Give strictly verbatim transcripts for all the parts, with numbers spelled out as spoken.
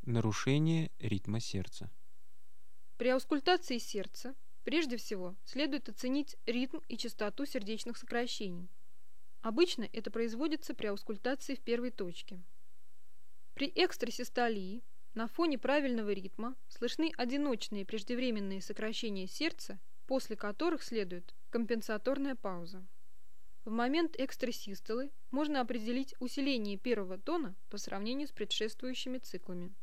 Нарушение ритма сердца. При аускультации сердца прежде всего следует оценить ритм и частоту сердечных сокращений. Обычно это производится при аускультации в первой точке. При экстрасистолии на фоне правильного ритма слышны одиночные преждевременные сокращения сердца, после которых следует компенсаторная пауза. В момент экстрасистолы можно определить усиление первого тона по сравнению с предшествующими циклами.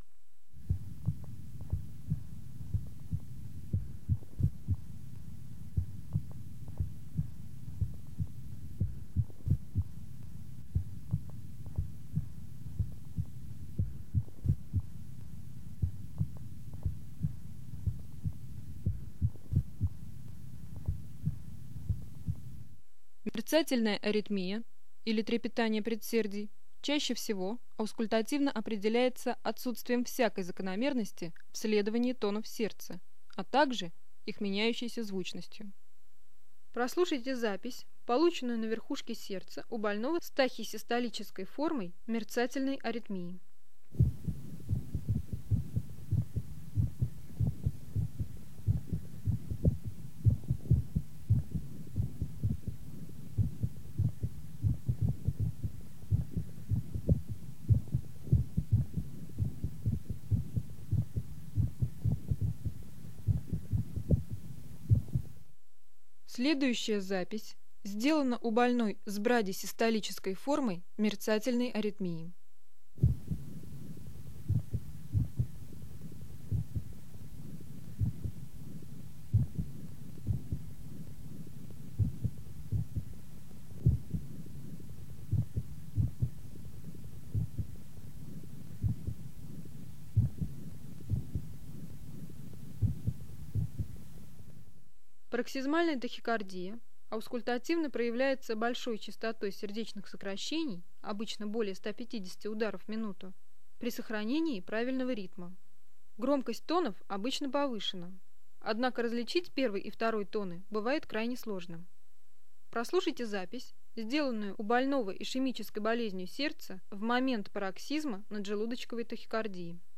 Мерцательная аритмия или трепетание предсердий чаще всего аускультативно определяется отсутствием всякой закономерности в следовании тонов сердца, а также их меняющейся звучностью. Прослушайте запись, полученную на верхушке сердца у больного с тахисистолической формой мерцательной аритмии. Следующая запись сделана у больной с брадисистолической формой мерцательной аритмии. Пароксизмальная тахикардия аускультативно проявляется большой частотой сердечных сокращений, обычно более ста пятидесяти ударов в минуту, при сохранении правильного ритма. Громкость тонов обычно повышена, однако различить первый и второй тоны бывает крайне сложно. Прослушайте запись, сделанную у больного ишемической болезнью сердца в момент пароксизма наджелудочковой тахикардии.